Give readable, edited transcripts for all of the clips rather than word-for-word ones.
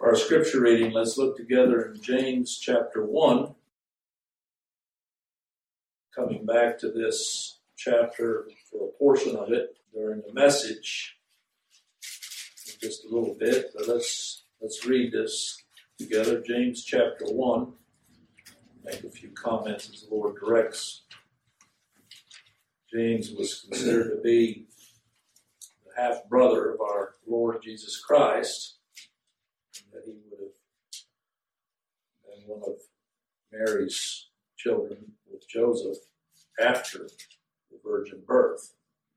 Our scripture reading, let's look together in James chapter 1. Coming back to this chapter for a portion of it during the message in just a little bit. But let's read this together. James chapter 1. Make a few comments as the Lord directs. James was considered to be the half-brother of our Lord Jesus Christ, and that he would have been one of Mary's children with Joseph after the virgin birth.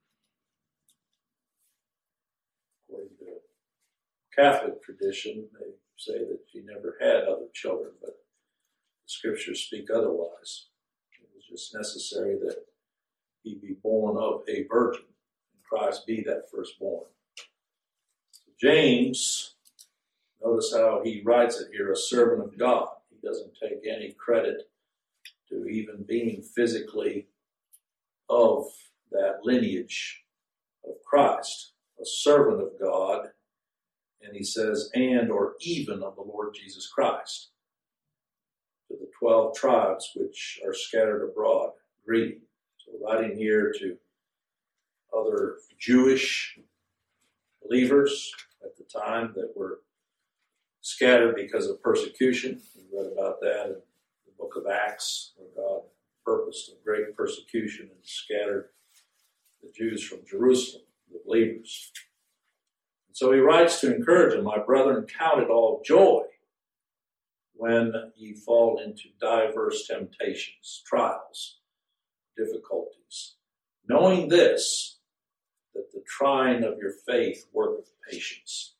According to Catholic tradition, they say that she never had other children, but the scriptures speak otherwise. It was just necessary that he be born of a virgin, and Christ be that firstborn. So James, notice how he writes it here, a servant of God. He doesn't take any credit to even being physically of that lineage of Christ, a servant of God, and he says, and or even of the Lord Jesus Christ. To the 12 tribes which are scattered abroad, greeting. So writing here to other Jewish believers at the time that were scattered because of persecution. We read about that in the book of Acts, where God purposed a great persecution and scattered the Jews from Jerusalem, the believers. And so he writes to encourage them, my brethren, count it all joy when ye fall into diverse temptations, trials, difficulties, knowing this, that the trying of your faith worketh patience.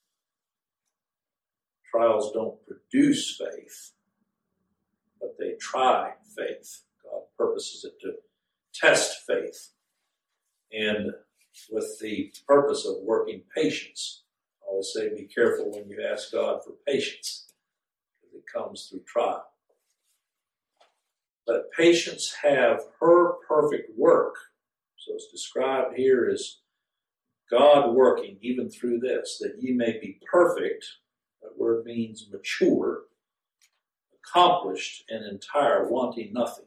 Trials don't produce faith, but they try faith. God purposes it to test faith. And with the purpose of working patience, I always say be careful when you ask God for patience, because it comes through trial. Let patience have her perfect work. So it's described here as God working even through this, that ye may be perfect. That word means mature, accomplished, and entire, wanting nothing.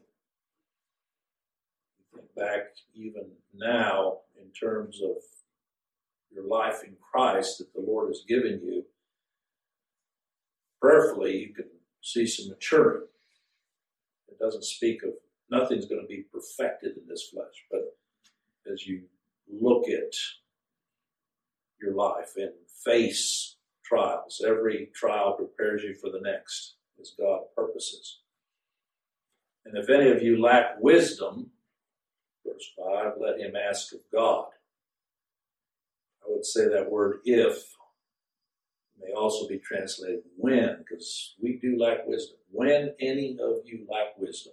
You think back even now in terms of your life in Christ that the Lord has given you. Prayerfully, you can see some maturing. It doesn't speak of nothing's going to be perfected in this flesh, but as you look at your life and face trials, every trial prepares you for the next, as God purposes. And if any of you lack wisdom, verse 5, let him ask of God. I would say that word if may also be translated when, because we do lack wisdom. When any of you lack wisdom,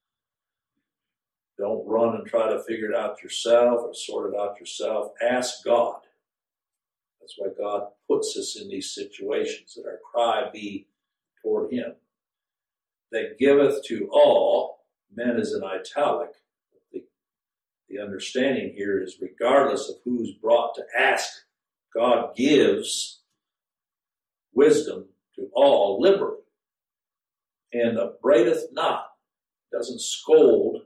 don't run and try to figure it out yourself or sort it out yourself. Ask God. That's why God puts us in these situations, that our cry be toward him. That giveth to all, men is in italic. The understanding here is regardless of who's brought to ask, God gives wisdom to all liberally. And upbraideth not, doesn't scold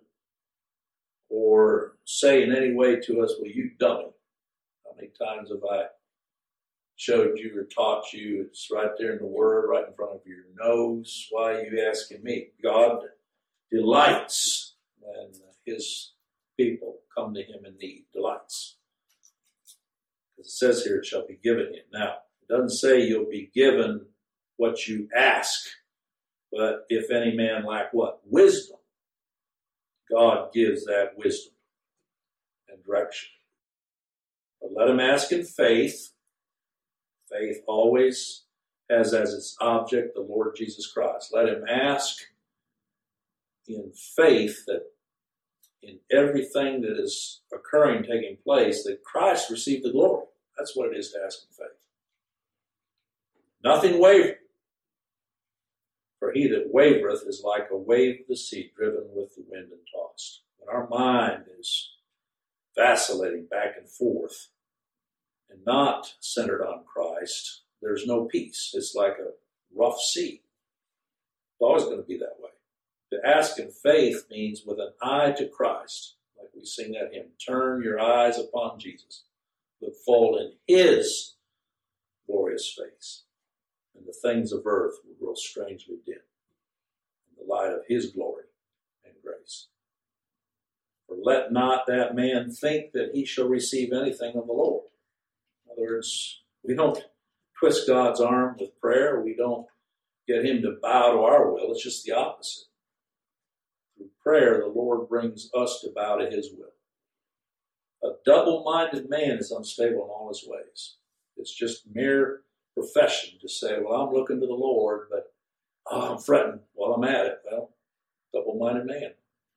or say in any way to us, well, you dummy. How many times have I showed you or taught you? It's right there in the Word, right in front of your nose. Why are you asking me? God delights when his people come to him in need. Delights. Because it says here, it shall be given him. Now, it doesn't say you'll be given what you ask, but if any man lack what? Wisdom. God gives that wisdom and direction. But let him ask in faith. Faith always has as its object the Lord Jesus Christ. Let him ask in faith that in everything that is occurring, taking place, that Christ received the glory. That's what it is to ask in faith. Nothing wavering. For he that wavereth is like a wave of the sea driven with the wind and tossed. When our mind is vacillating back and forth and not centered on Christ, there's no peace. It's like a rough sea. It's always going to be that way. To ask in faith means with an eye to Christ, like we sing that hymn, turn your eyes upon Jesus, look full in his glorious face, and the things of earth will grow strangely dim in the light of his glory and grace. For let not that man think that he shall receive anything of the Lord. In other words, we don't twist God's arm with prayer. We don't get him to bow to our will. It's just the opposite. Through prayer, the Lord brings us to bow to his will. A double-minded man is unstable in all his ways. It's just mere profession to say, well, I'm looking to the Lord, but I'm fretting while I'm at it. Well, double-minded man.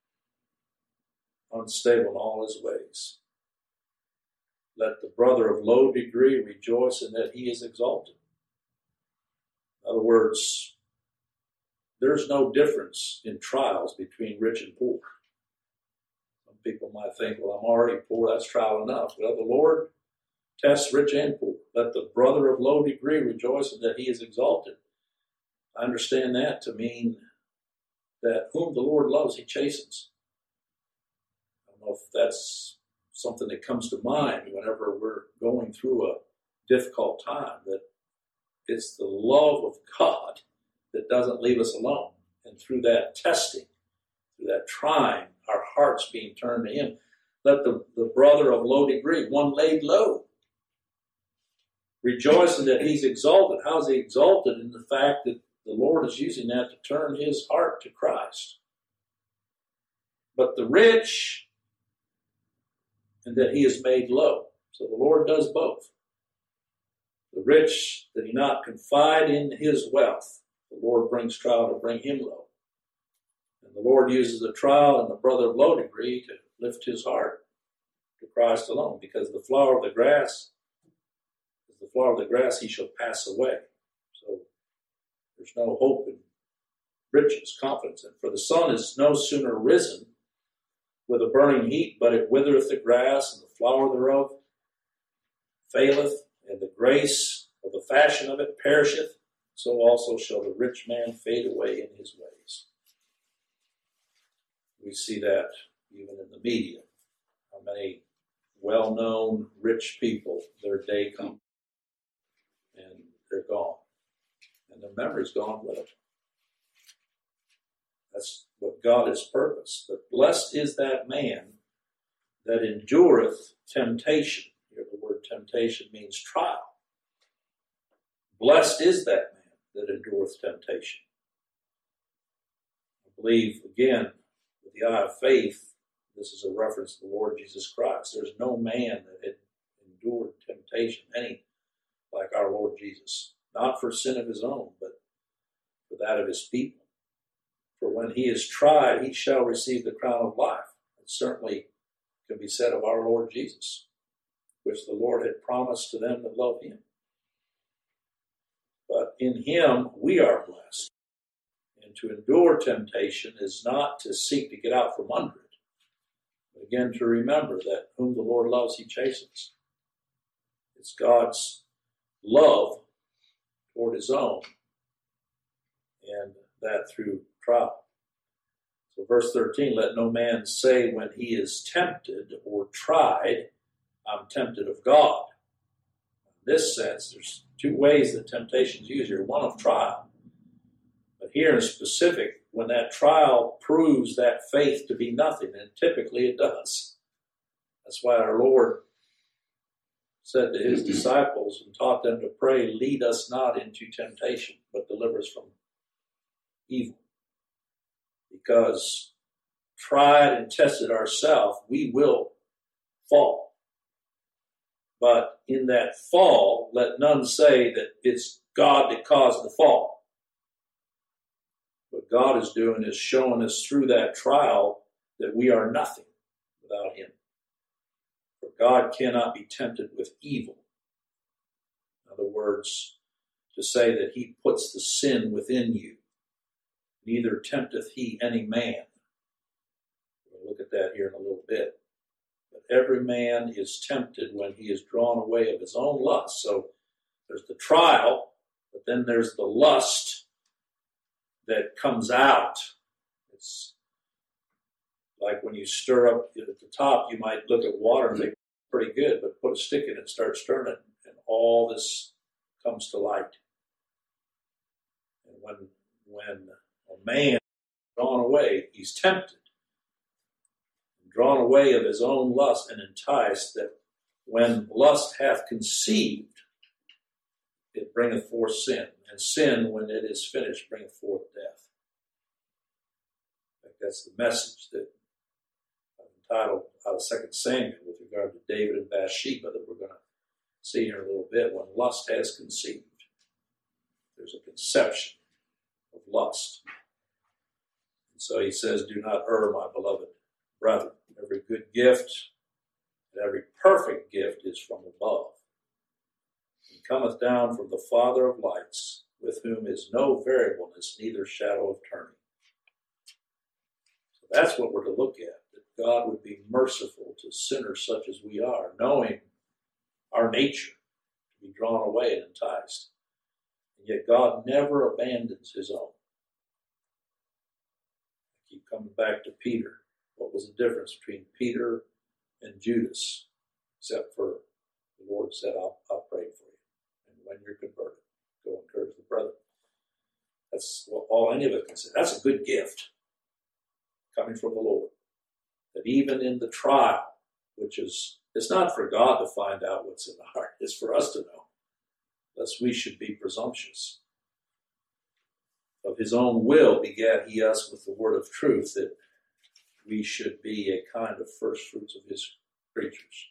Unstable in all his ways. Let the brother of low degree rejoice in that he is exalted. In other words, there's no difference in trials between rich and poor. Some people might think, well, I'm already poor, that's trial enough. Well, the Lord tests rich and poor. Let the brother of low degree rejoice in that he is exalted. I understand that to mean that whom the Lord loves, he chastens. I don't know if that's something that comes to mind whenever we're going through a difficult time, that it's the love of God that doesn't leave us alone. And through that testing, through that trying, our hearts being turned to him. Let the brother of low degree, one laid low, rejoicing that he's exalted. How is he exalted? In the fact that the Lord is using that to turn his heart to Christ. But the rich, and that he is made low. So the Lord does both. The rich, that he not confide in his wealth. The Lord brings trial to bring him low. And the Lord uses the trial and the brother of low degree to lift his heart to Christ alone. Because the flower of the grass, as the flower of the grass, he shall pass away. So there's no hope in riches, confidence. And for the sun is no sooner risen with a burning heat, but it withereth the grass, and the flower thereof faileth, and the grace of the fashion of it perisheth. So also shall the rich man fade away in his ways. We see that even in the media. How many well-known rich people, their day comes and they're gone. And their memory's gone with them. That's what God has purposed. But blessed is that man that endureth temptation. Here the word temptation means trial. Blessed is that man that endureth temptation. I believe, again, with the eye of faith, this is a reference to the Lord Jesus Christ. There's no man that had endured temptation, any like our Lord Jesus. Not for sin of his own, but for that of his people. For when he is tried, he shall receive the crown of life. It certainly can be said of our Lord Jesus, which the Lord had promised to them that love him. But in him we are blessed. And to endure temptation is not to seek to get out from under it, but again to remember that whom the Lord loves, he chastens. It's God's love toward his own, and that through trial. So verse 13, let no man say when he is tempted or tried, I'm tempted of God. In this sense, there's two ways that temptation is used here. One of trial. But here in specific, when that trial proves that faith to be nothing, and typically it does. That's why our Lord said to his disciples and taught them to pray, lead us not into temptation, but deliver us from evil. Because tried and tested ourselves, we will fall. But in that fall, let none say that it's God that caused the fall. What God is doing is showing us through that trial that we are nothing without him. For God cannot be tempted with evil. In other words, to say that he puts the sin within you. Neither tempteth he any man. We'll look at that here in a little bit. But every man is tempted when he is drawn away of his own lust. So There's the trial, but then there's the lust that comes out. It's like when you stir up at the top, you might look at water and think, pretty good, but put a stick in it and start stirring it, and all this comes to light. And when a man is drawn away, he's tempted, drawn away of his own lust and enticed, that when lust hath conceived, it bringeth forth sin. And sin, when it is finished, bringeth forth death. That's the message that I've entitled out of 2 Samuel with regard to David and Bathsheba that we're going to see here in a little bit. When lust has conceived, there's a conception of lust. And so he says, do not err, my beloved brethren. Every good gift and every perfect gift is from above, and cometh down from the Father of lights, with whom is no variableness, neither shadow of turning. So that's what we're to look at, that God would be merciful to sinners such as we are, knowing our nature to be drawn away and enticed. And yet God never abandons his own. I keep coming back to Peter. What was the difference between Peter and Judas? Except for the Lord said, I'll pray for you. And when you're converted, go encourage the brethren. That's all any of us can say. That's a good gift coming from the Lord. That even in the trial, which is, it's not for God to find out what's in the heart. It's for us to know, lest we should be presumptuous. Of his own will begat he us with the word of truth, that we should be a kind of first fruits of his creatures.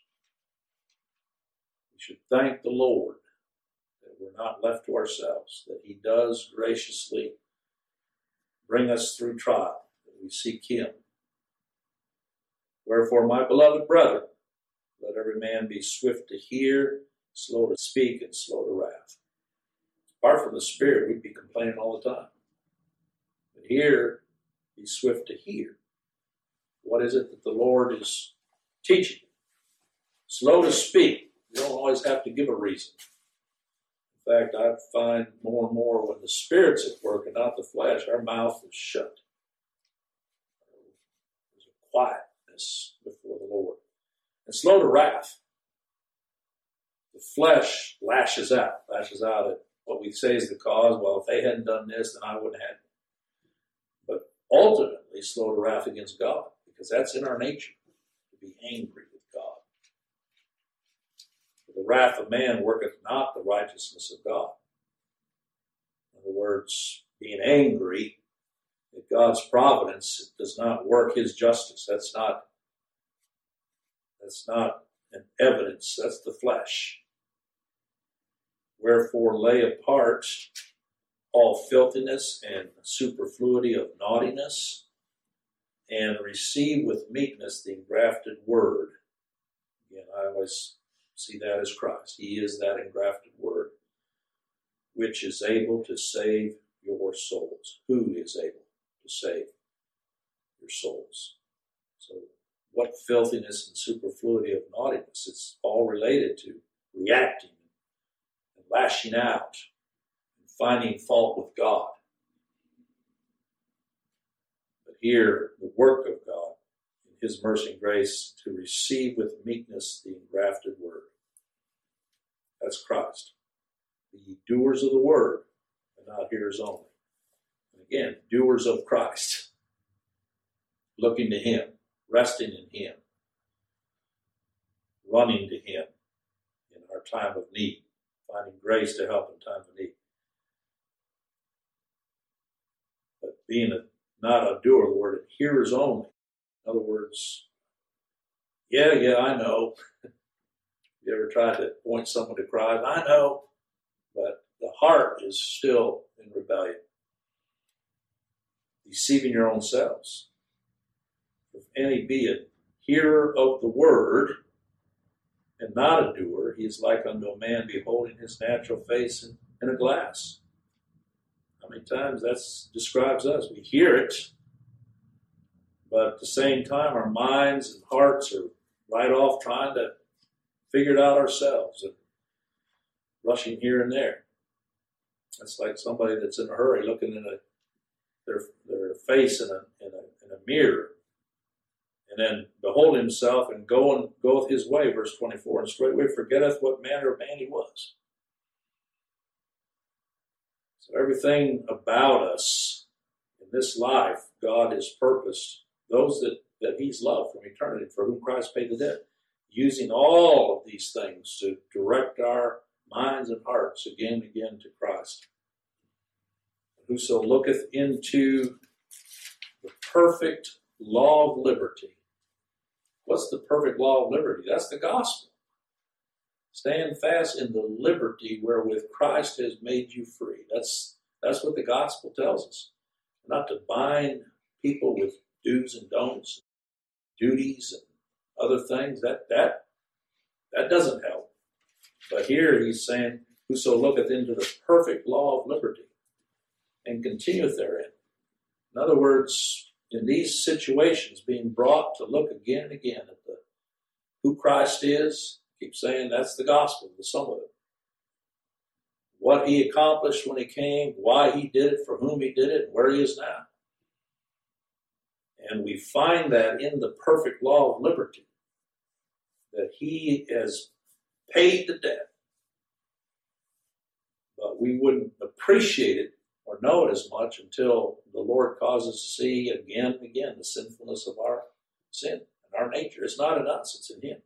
We should thank the Lord that we're not left to ourselves, that he does graciously bring us through trial, that we seek him. Wherefore, my beloved brethren, let every man be swift to hear, slow to speak, and slow to wrath. Apart from the Spirit, we'd be complaining all the time. But here, be swift to hear. What is it that the Lord is teaching? Slow to speak. You don't always have to give a reason. In fact, I find more and more when the Spirit's at work and not the flesh, our mouth is shut. There's a quietness before the Lord. And slow to wrath. The flesh lashes out at what we say is the cause. Well, if they hadn't done this, then I wouldn't have. But ultimately, slow to wrath against God, because that's in our nature, to be angry with God. For the wrath of man worketh not the righteousness of God. In other words, being angry at God's providence does not work his justice. That's not an evidence. That's the flesh. Wherefore lay apart all filthiness and superfluity of naughtiness, and receive with meekness the engrafted word. Again, I always see that as Christ. He is that engrafted word, which is able to save your souls. Who is able to save your souls? So what filthiness and superfluity of naughtiness? It's all related to reacting and lashing out and finding fault with God. But here, the work of God, in his mercy and grace, to receive with meekness the engrafted word. That's Christ. Be ye doers of the word, and not hearers only. And again, doers of Christ. Looking to him, resting in him, running to him in our time of need, finding grace to help in time of need. But being not a doer of the word, and hearers only. In other words, yeah, I know. You ever tried to point someone to Christ? I know. But the heart is still in rebellion. Deceiving your own selves. If any be a hearer of the word, and not a doer, he is like unto a man beholding his natural face in a glass. How many times that describes us? We hear it, but at the same time, our minds and hearts are right off trying to figure it out ourselves and rushing here and there. It's like somebody that's in a hurry looking in their face in a mirror, and then behold himself and goeth his way, verse 24, and straightway forgetteth what manner of man he was. So everything about us in this life, God has purposed those that he's loved from eternity, for whom Christ paid the debt, using all of these things to direct our minds and hearts again and again to Christ. Whoso looketh into the perfect law of liberty. What's the perfect law of liberty? That's the gospel. Stand fast in the liberty wherewith Christ has made you free. That's what the gospel tells us. Not to bind people with do's and don'ts, duties and other things. That doesn't help. But here he's saying, whoso looketh into the perfect law of liberty and continueth therein. In other words, in these situations, being brought to look again and again at who Christ is, keep saying that's the gospel, the sum of it. What he accomplished when he came, why he did it, for whom he did it, and where he is now. And we find that in the perfect law of liberty, that he has paid the debt. But we wouldn't appreciate it or know it as much until the Lord causes us to see again and again the sinfulness of our sin and our nature. It's not in us, it's in him.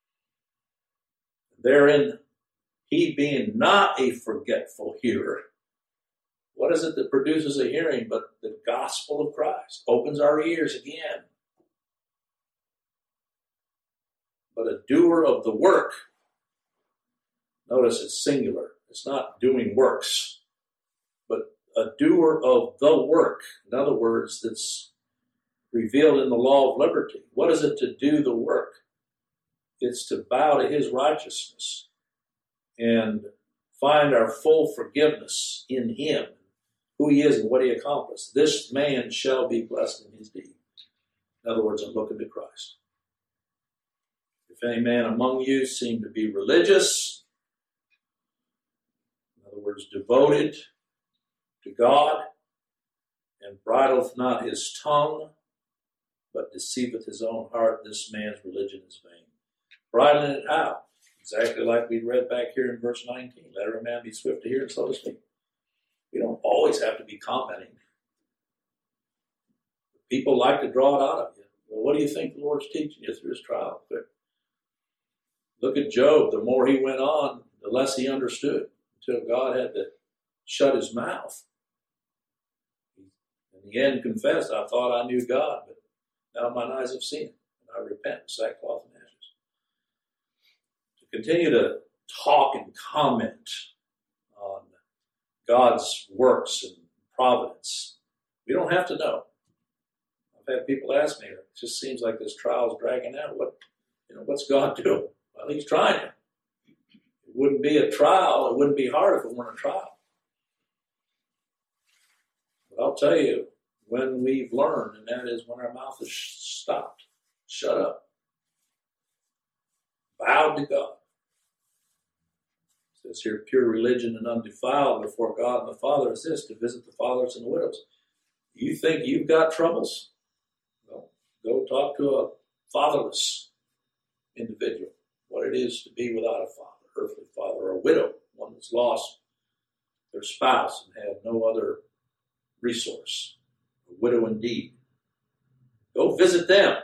Therein, he being not a forgetful hearer. What is it that produces a hearing but the gospel of Christ? Opens our ears again. But a doer of the work. Notice it's singular. It's not doing works, but a doer of the work. In other words, that's revealed in the law of liberty. What is it to do the work? It's to bow to his righteousness and find our full forgiveness in him, who he is and what he accomplished. This man shall be blessed in his deed. In other words, I'm looking to Christ. If any man among you seem to be religious, in other words, devoted to God, and bridleth not his tongue, but deceiveth his own heart, this man's religion is vain. Bridling it how? Exactly like we read back here in verse 19. Let every man be swift to hear and slow to speak. We don't always have to be commenting. People like to draw it out of you. Well, what do you think the Lord's teaching you through his trial? Look at Job. The more he went on, the less he understood, until God had to shut his mouth. In the end, confessed, I thought I knew God, but now mine eyes have seen him, and I repent in sackcloth and ashes. To continue to talk and comment on God's works and providence, we don't have to know. I've had people ask me, it just seems like this trial is dragging out. What's God doing? Well, he's trying it. It wouldn't be a trial. It wouldn't be hard if it weren't a trial. But I'll tell you, when we've learned, and that is when our mouth is stopped, shut up, bowed to God. It says here, pure religion and undefiled before God and the Father is this, to visit the fathers and the widows. You think you've got troubles? Well, go talk to a fatherless individual. What it is to be without a father, earthly father, or a widow, one that's lost their spouse and have no other resource. A widow indeed. Go visit them.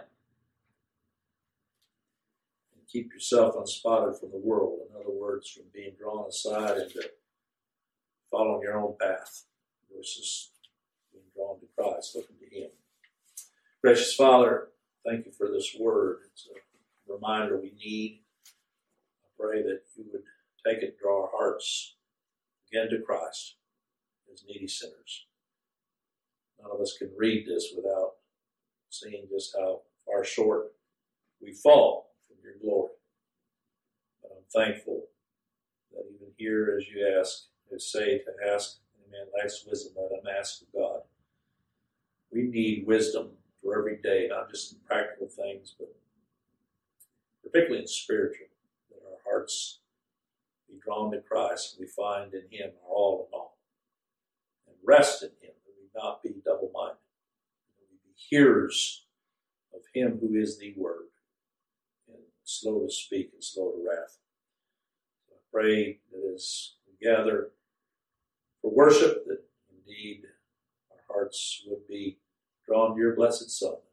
And keep yourself unspotted from the world. In other words, from being drawn aside into following your own path versus being drawn to Christ, looking to him. Gracious Father, thank you for this word. It's a reminder we need. I pray that you would take it and draw our hearts again to Christ as needy sinners. None of us can read this without seeing just how far short we fall from your glory. But I'm thankful that even here, as you say to ask, any man lacks wisdom, let him ask of God. We need wisdom for every day, not just in practical things, but particularly in spiritual, that our hearts be drawn drawn to Christ, we find in Him our all in all. And rest in Him, that we not be double-minded. That we be hearers of Him who is the Word, and slow to speak and slow to wrath. So I pray that as we gather for worship, that indeed our hearts would be drawn to your blessed Son.